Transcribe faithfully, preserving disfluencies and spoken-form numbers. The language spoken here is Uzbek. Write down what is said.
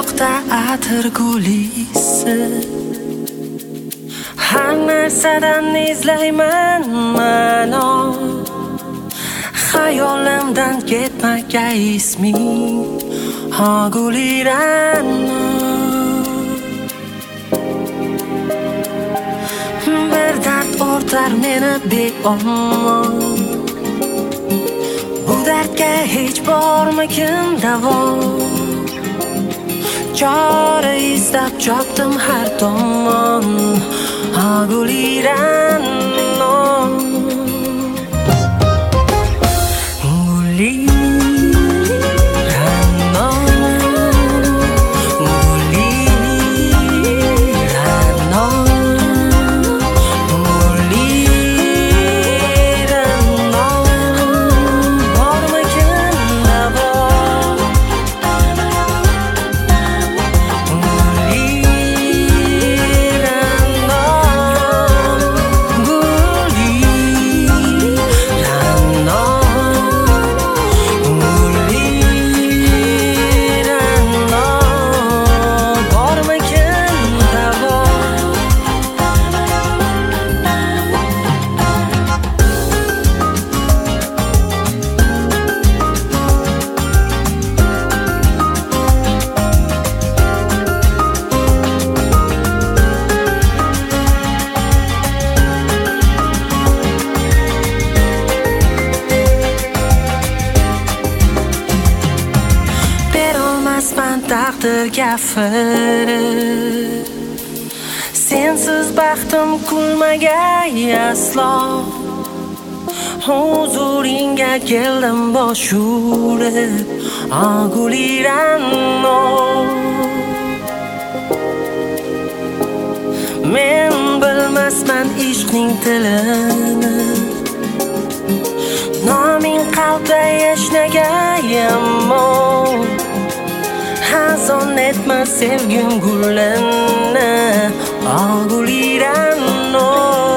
Tuproqda atir gulisi, har narsadan izlayman ma'no. Xayolimdan ketmagay isming, ha gulirano. Bir dard o'rtar meni beomon, bu dardga hech bormikin davo. Chora izlab chopdim har tomon, ha gulirano. Taqdir gapirib, sensiz baxtim kulmagay aslo. Huzuringga keldim bosh urib, ah gulirano. Men bilmasman ishqning tilini, noming qalbda yashnagay ammo. Hazon etma sevgim gullanna, ah gulirano.